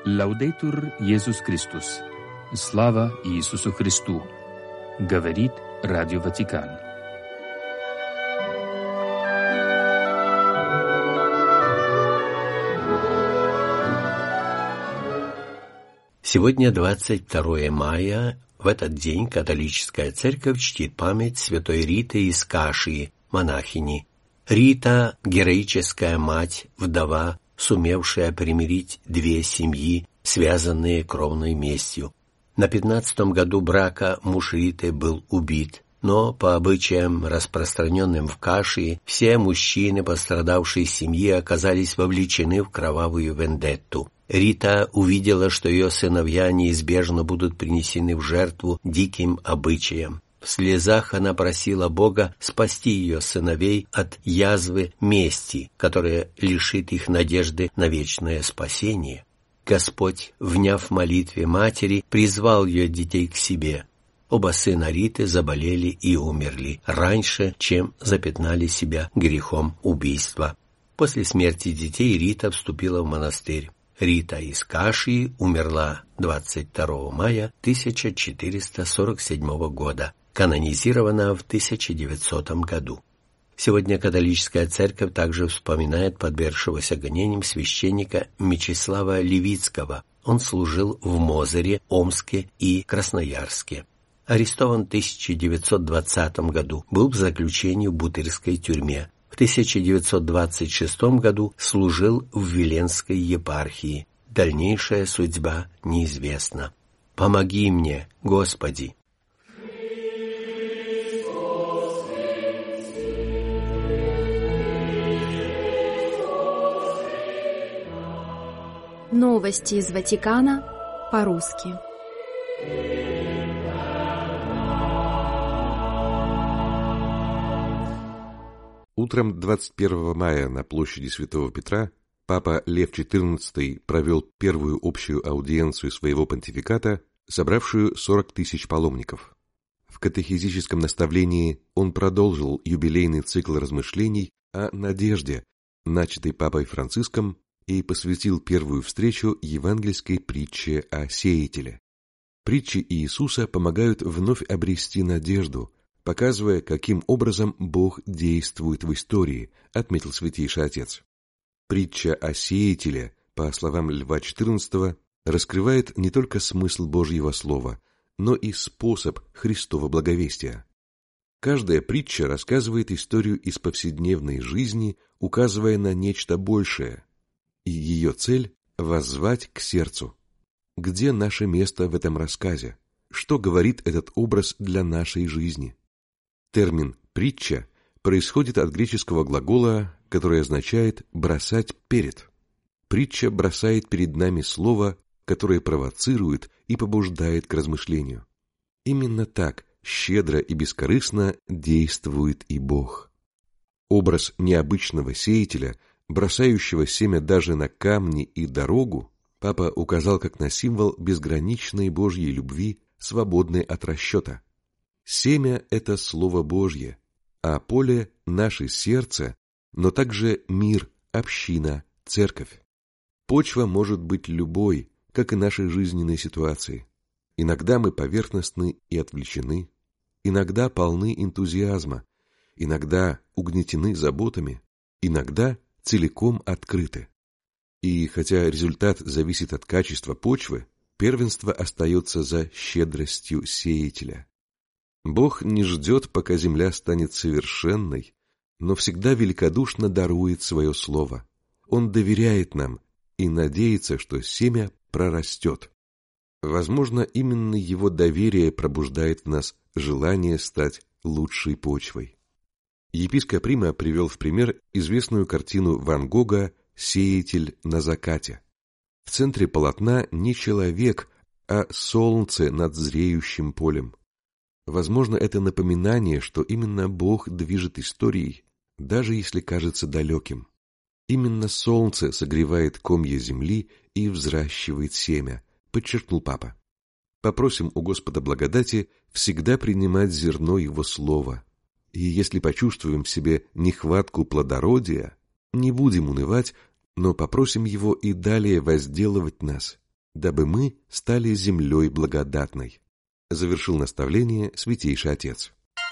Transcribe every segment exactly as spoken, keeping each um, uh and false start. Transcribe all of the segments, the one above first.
Лаудейтур Иисус Христос. Слава Иисусу Христу. Говорит Радио Ватикан. Сегодня двадцать второе мая. В этот день католическая церковь чтит память святой Риты из Кашии, монахини. Рита – героическая мать, вдова, сумевшая примирить две семьи, связанные кровной местью. На пятнадцатом году брака муж Риты был убит, но по обычаям, распространенным в Кашии, все мужчины пострадавшей семьи оказались вовлечены в кровавую вендетту. Рита увидела, что ее сыновья неизбежно будут принесены в жертву диким обычаям. В слезах она просила Бога спасти ее сыновей от язвы мести, которая лишит их надежды на вечное спасение. Господь, вняв молитве матери, призвал ее детей к себе. Оба сына Риты заболели и умерли раньше, чем запятнали себя грехом убийства. После смерти детей Рита вступила в монастырь. Рита из Кашии умерла двадцать второго мая тысяча четыреста сорок седьмого года, канонизирована в тысяча девятисотом году. Сегодня католическая церковь также вспоминает подвергшегося гонениям священника Мечислава Левицкого. Он служил в Мозыре, Омске и Красноярске. Арестован в тысяча девятьсот двадцатом году, был в заключении в Бутырской тюрьме. В тысяча девятьсот двадцать шестом году служил в Виленской епархии. Дальнейшая судьба неизвестна. Помоги мне, Господи! Новости из Ватикана по-русски. Утром двадцать первого мая на площади Святого Петра папа Лев четырнадцатый провел первую общую аудиенцию своего понтификата, собравшую сорок тысяч паломников. В катехизическом наставлении он продолжил юбилейный цикл размышлений о надежде, начатый папой Франциском, и посвятил первую встречу евангельской притче о сеятеле. Притчи Иисуса помогают вновь обрести надежду, показывая, каким образом Бог действует в истории, отметил Святейший Отец. Притча о сеятеле, по словам Льва четырнадцатого, раскрывает не только смысл Божьего Слова, но и способ Христова благовестия. Каждая притча рассказывает историю из повседневной жизни, указывая на нечто большее, и ее цель – воззвать к сердцу. Где наше место в этом рассказе? Что говорит этот образ для нашей жизни? Термин «притча» происходит от греческого глагола, который означает «бросать перед». Притча бросает перед нами слово, которое провоцирует и побуждает к размышлению. Именно так щедро и бескорыстно действует и Бог. Образ необычного сеятеля, бросающего семя даже на камни и дорогу, папа указал как на символ безграничной Божьей любви, свободной от расчета. Семя – это Слово Божье, а поле – наше сердце, но также мир, община, церковь. Почва может быть любой, как и наши жизненные ситуации. Иногда мы поверхностны и отвлечены, иногда полны энтузиазма, иногда угнетены заботами, иногда целиком открыты. И хотя результат зависит от качества почвы, первенство остается за щедростью сеятеля. Бог не ждет, пока земля станет совершенной, но всегда великодушно дарует свое слово. Он доверяет нам и надеется, что семя прорастет. Возможно, именно его доверие пробуждает в нас желание стать лучшей почвой. Епископ Рима привел в пример известную картину Ван Гога «Сеятель на закате». В центре полотна не человек, а солнце над зреющим полем. Возможно, это напоминание, что именно Бог движет историей, даже если кажется далеким. Именно солнце согревает комья земли и взращивает семя, подчеркнул папа. Попросим у Господа благодати всегда принимать зерно Его Слова. И если почувствуем в себе нехватку плодородия, не будем унывать, но попросим Его и далее возделывать нас, дабы мы стали землей благодатной», завершил наставление Святейший Отец.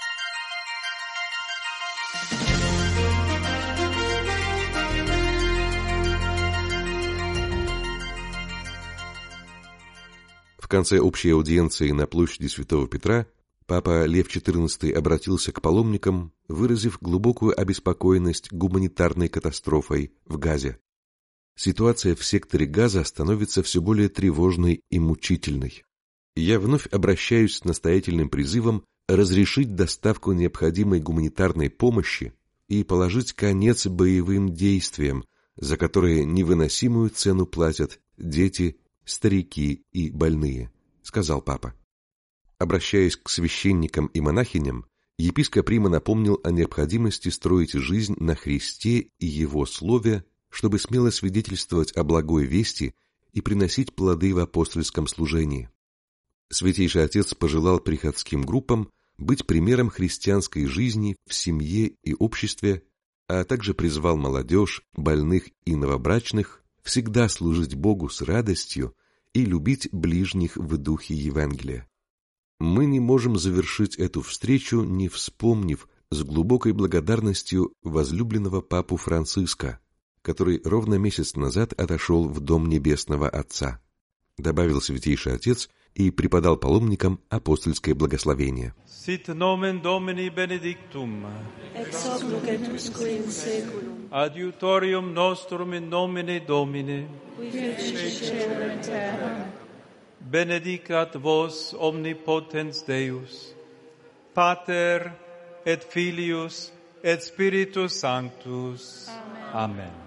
В конце общей аудиенции на площади Святого Петра папа Лев четырнадцатый обратился к паломникам, выразив глубокую обеспокоенность гуманитарной катастрофой в Газе. Ситуация в секторе Газа становится все более тревожной и мучительной. Я вновь обращаюсь с настоятельным призывом разрешить доставку необходимой гуманитарной помощи и положить конец боевым действиям, за которые невыносимую цену платят дети, старики и больные, сказал папа. Обращаясь к священникам и монахиням, епископ Рима напомнил о необходимости строить жизнь на Христе и Его Слове, чтобы смело свидетельствовать о благой вести и приносить плоды в апостольском служении. Святейший Отец пожелал приходским группам быть примером христианской жизни в семье и обществе, а также призвал молодежь, больных и новобрачных всегда служить Богу с радостью и любить ближних в духе Евангелия. Мы не можем завершить эту встречу, не вспомнив с глубокой благодарностью возлюбленного папу Франциска, который ровно месяц назад отошел в Дом Небесного Отца, добавил Святейший Отец и преподал паломникам апостольское благословение. Sit nomen Domini benedictum. Ex hoc nunc et usque in saeculum. Adiutorium nostrum in nomine Domini. Qui fecit caelum et terram. Benedicat vos omnipotens Deus, Pater et Filius et Spiritus Sanctus. Amen. Amen.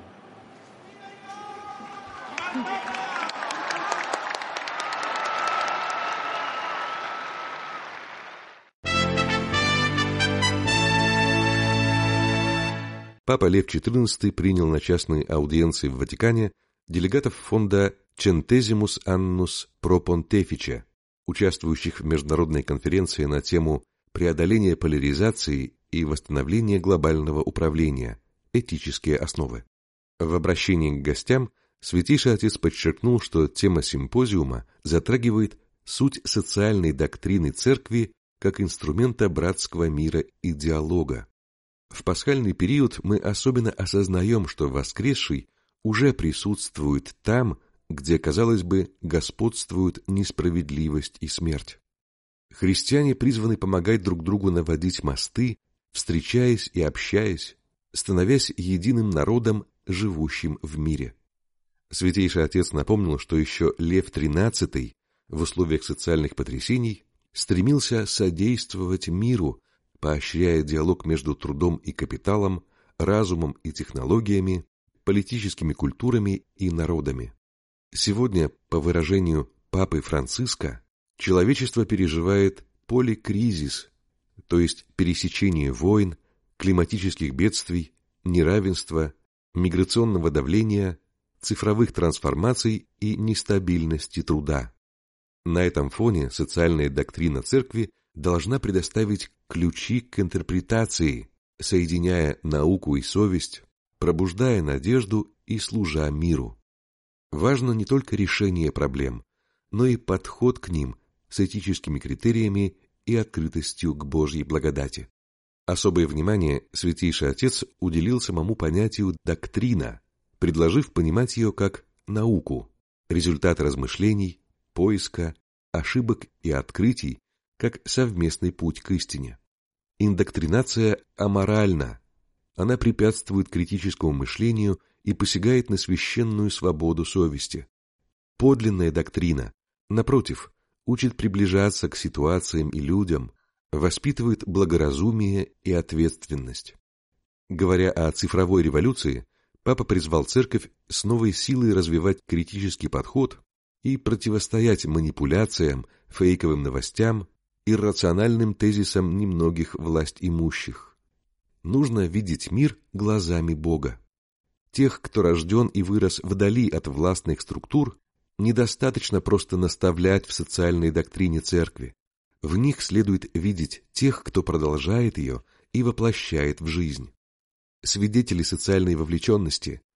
Папа Лев четырнадцатый принял на частной аудиенции в Ватикане делегатов фонда Centesimus Annus Pro Pontifice, участвующих в международной конференции на тему преодоления поляризации и восстановления глобального управления, этические основы. В обращении к гостям Святейший Отец подчеркнул, что тема симпозиума затрагивает суть социальной доктрины Церкви как инструмента братского мира и диалога. В пасхальный период мы особенно осознаем, что воскресший уже присутствует там, где, казалось бы, господствуют несправедливость и смерть. Христиане призваны помогать друг другу наводить мосты, встречаясь и общаясь, становясь единым народом, живущим в мире. Святейший Отец напомнил, что еще Лев тринадцатый в условиях социальных потрясений стремился содействовать миру, поощряя диалог между трудом и капиталом, разумом и технологиями, политическими культурами и народами. Сегодня, по выражению Папы Франциска, человечество переживает поликризис, то есть пересечение войн, климатических бедствий, неравенства, миграционного давления, цифровых трансформаций и нестабильности труда. На этом фоне социальная доктрина Церкви должна предоставить ключи к интерпретации, соединяя науку и совесть, пробуждая надежду и служа миру. Важно не только решение проблем, но и подход к ним с этическими критериями и открытостью к Божьей благодати. Особое внимание Святейший Отец уделил самому понятию «доктрина», предложив понимать ее как науку, результат размышлений, поиска, ошибок и открытий, как совместный путь к истине. Индоктринация аморальна, она препятствует критическому мышлению и посягает на священную свободу совести. Подлинная доктрина, напротив, учит приближаться к ситуациям и людям, воспитывает благоразумие и ответственность. Говоря о цифровой революции, Папа призвал Церковь с новой силой развивать критический подход и противостоять манипуляциям, фейковым новостям, иррациональным тезисам немногих властимущих. Нужно видеть мир глазами Бога. Тех, кто рожден и вырос вдали от властных структур, недостаточно просто наставлять в социальной доктрине Церкви. В них следует видеть тех, кто продолжает ее и воплощает в жизнь. Свидетели социальной вовлеченности,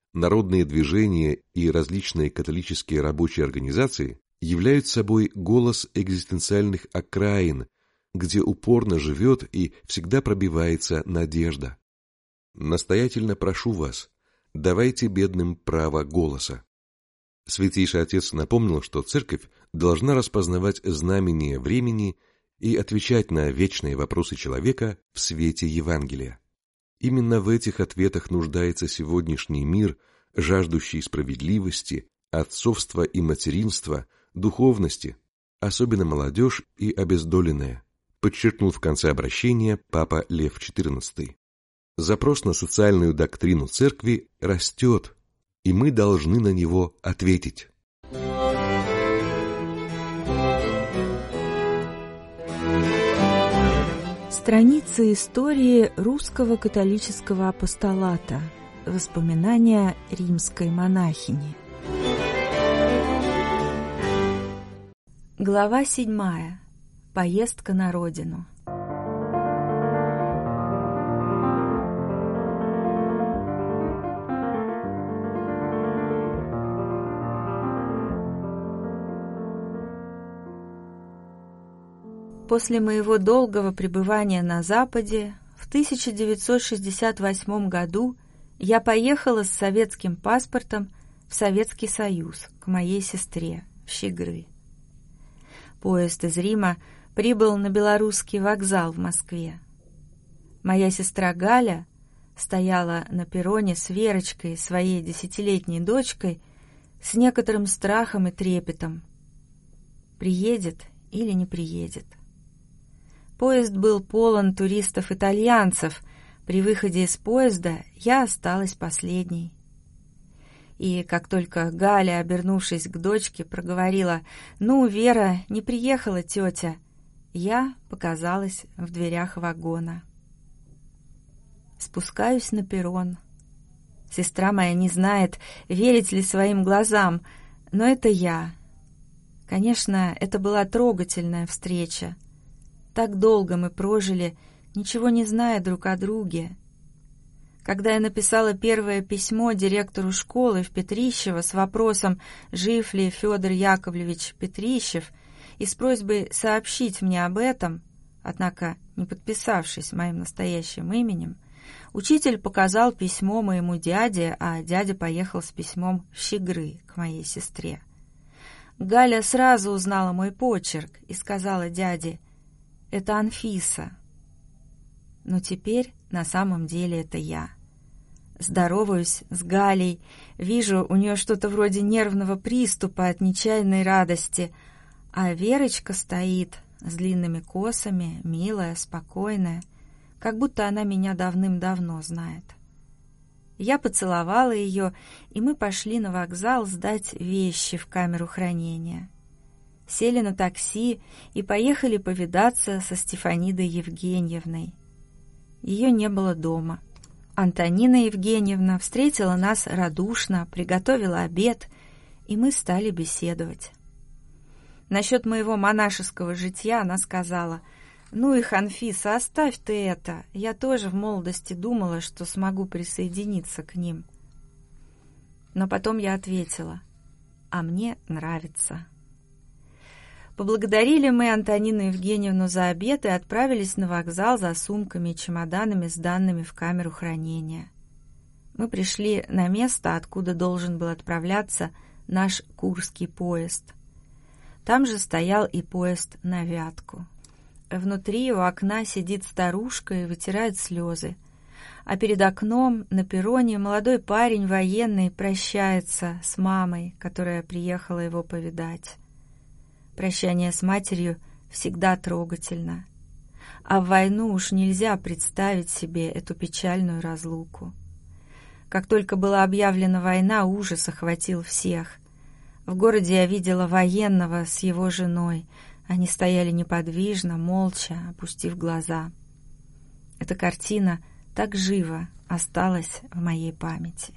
народные движения и различные католические рабочие организации являют собой голос экзистенциальных окраин, где упорно живет и всегда пробивается надежда. Настоятельно прошу вас, давайте бедным право голоса. Святейший Отец напомнил, что Церковь должна распознавать знамения времени и отвечать на вечные вопросы человека в свете Евангелия. Именно в этих ответах нуждается сегодняшний мир, жаждущий справедливости, отцовства и материнства, духовности, особенно молодежь и обездоленная, подчеркнул в конце обращения Папа Лев четырнадцатый. Запрос на социальную доктрину Церкви растет, и мы должны на него ответить. Страницы истории русского католического апостолата. Воспоминания римской монахини. Глава седьмая. Поездка на родину. После моего долгого пребывания на Западе в тысяча девятьсот шестьдесят восьмом году я поехала с советским паспортом в Советский Союз к моей сестре в Щегры. Поезд из Рима прибыл на Белорусский вокзал в Москве. Моя сестра Галя стояла на перроне с Верочкой, своей десятилетней дочкой, с некоторым страхом и трепетом. Приедет или не приедет? Поезд был полон туристов-итальянцев. При выходе из поезда я осталась последней. И как только Галя, обернувшись к дочке, проговорила: «Ну, Вера, не приехала тетя», я показалась в дверях вагона. Спускаюсь на перрон. Сестра моя не знает, верить ли своим глазам, но это я. Конечно, это была трогательная встреча. Так долго мы прожили, ничего не зная друг о друге. Когда я написала первое письмо директору школы в Петрищево с вопросом, жив ли Федор Яковлевич Петрищев, и с просьбой сообщить мне об этом, однако не подписавшись моим настоящим именем, учитель показал письмо моему дяде, а дядя поехал с письмом в Щегры к моей сестре. Галя сразу узнала мой почерк и сказала дяде: «Это Анфиса». Но теперь на самом деле это я. Здороваюсь с Галей, вижу у нее что-то вроде нервного приступа от нечаянной радости, а Верочка стоит с длинными косами, милая, спокойная, как будто она меня давным-давно знает. Я поцеловала ее, и мы пошли на вокзал сдать вещи в камеру хранения. Сели на такси и поехали повидаться со Стефанидой Евгеньевной. Ее не было дома. Антонина Евгеньевна встретила нас радушно, приготовила обед, и мы стали беседовать. Насчет моего монашеского житья она сказала: «Ну их, Анфиса, оставь ты это. Я тоже в молодости думала, что смогу присоединиться к ним». Но потом я ответила: «А мне нравится». Поблагодарили мы Антонину Евгеньевну за обед и отправились на вокзал за сумками и чемоданами с данными в камеру хранения. Мы пришли на место, откуда должен был отправляться наш Курский поезд. Там же стоял и поезд на Вятку. Внутри у окна сидит старушка и вытирает слезы, а перед окном на перроне молодой парень военный прощается с мамой, которая приехала его повидать. Прощание с матерью всегда трогательно, а в войну уж нельзя представить себе эту печальную разлуку. Как только была объявлена война, ужас охватил всех. В городе я видела военного с его женой. Они стояли неподвижно, молча, опустив глаза. Эта картина так живо осталась в моей памяти.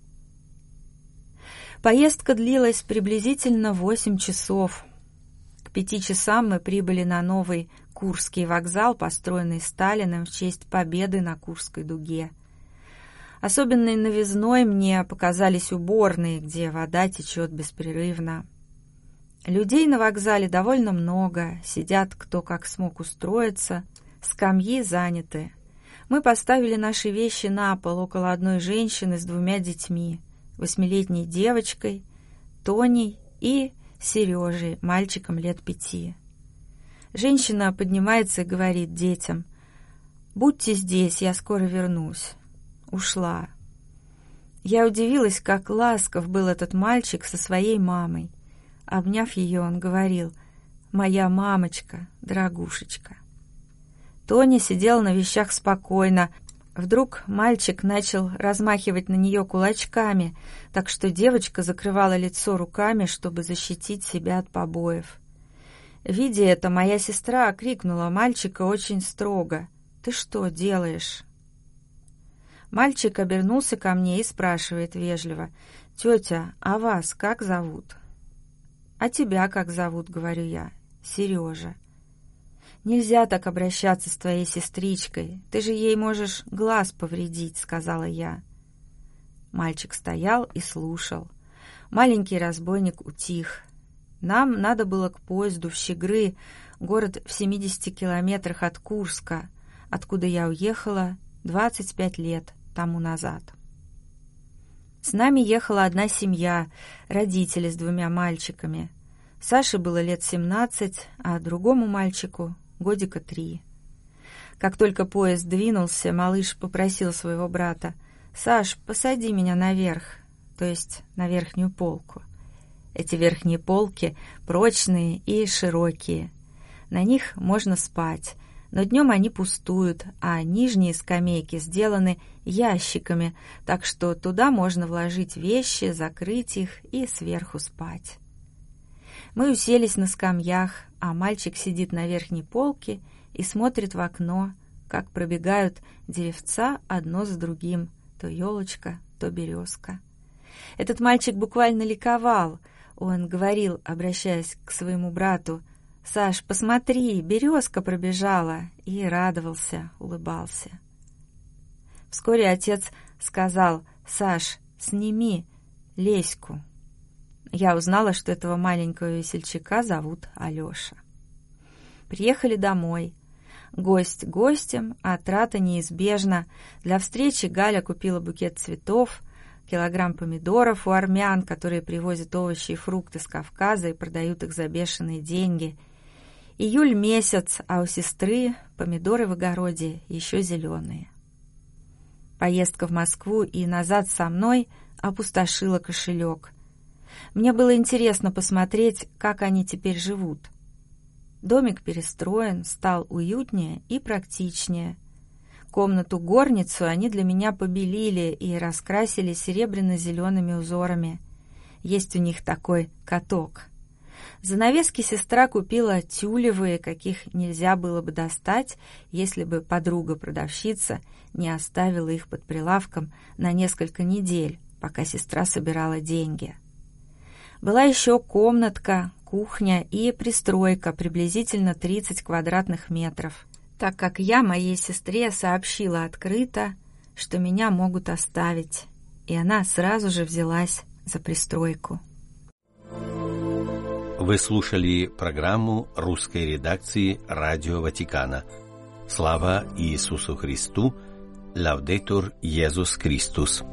Поездка длилась приблизительно восемь часов. К пяти часам мы прибыли на новый Курский вокзал, построенный Сталиным в честь победы на Курской дуге. Особенной новизной мне показались уборные, где вода течет беспрерывно. Людей на вокзале довольно много, сидят кто как смог устроиться, скамьи заняты. Мы поставили наши вещи на пол около одной женщины с двумя детьми, восьмилетней девочкой, Тоней и Сережей, мальчиком лет пяти. Женщина поднимается и говорит детям: «Будьте здесь, я скоро вернусь». Ушла. Я удивилась, как ласков был этот мальчик со своей мамой. Обняв ее, он говорил: «Моя мамочка, дорогушечка». Тоня сидела на вещах спокойно. Вдруг мальчик начал размахивать на нее кулачками, так что девочка закрывала лицо руками, чтобы защитить себя от побоев. Видя это, моя сестра окрикнула мальчика очень строго: «Ты что делаешь?» Мальчик обернулся ко мне и спрашивает вежливо: «Тетя, а вас как зовут?» «А тебя как зовут?» — говорю я. «Сережа». «Нельзя так обращаться с твоей сестричкой, ты же ей можешь глаз повредить», — сказала я. Мальчик стоял и слушал. Маленький разбойник утих. Нам надо было к поезду в Щегры, город в семидесяти километрах от Курска, откуда я уехала двадцать пять лет тому назад. С нами ехала одна семья, родители с двумя мальчиками. Саше было лет семнадцать, а другому мальчику годика три. Как только поезд двинулся, малыш попросил своего брата: «Саш, посади меня наверх», то есть на верхнюю полку. Эти верхние полки прочные и широкие. На них можно спать, но днем они пустуют, а нижние скамейки сделаны ящиками, так что туда можно вложить вещи, закрыть их и сверху спать. Мы уселись на скамьях, а мальчик сидит на верхней полке и смотрит в окно, как пробегают деревца одно за другим, то елочка, то березка. Этот мальчик буквально ликовал. Он говорил, обращаясь к своему брату: «Саш, посмотри, березка пробежала», и радовался, улыбался. Вскоре отец сказал: «Саш, сними Леську». Я узнала, что этого маленького весельчака зовут Алеша. Приехали домой. Гость гостем, а трата неизбежна. Для встречи Галя купила букет цветов, килограмм помидоров у армян, которые привозят овощи и фрукты с Кавказа и продают их за бешеные деньги. Июль месяц, а у сестры помидоры в огороде еще зеленые. Поездка в Москву и назад со мной опустошила кошелек. Мне было интересно посмотреть, как они теперь живут. Домик перестроен, стал уютнее и практичнее. Комнату-горницу они для меня побелили и раскрасили серебряно-зелеными узорами. Есть у них такой каток. Занавески сестра купила тюлевые, каких нельзя было бы достать, если бы подруга-продавщица не оставила их под прилавком на несколько недель, пока сестра собирала деньги. Была еще комнатка, кухня и пристройка, приблизительно тридцать квадратных метров, так как я моей сестре сообщила открыто, что меня могут оставить, и она сразу же взялась за пристройку. Вы слушали программу русской редакции Радио Ватикана. Слава Иисусу Христу! Лаудетур Иисус Христос!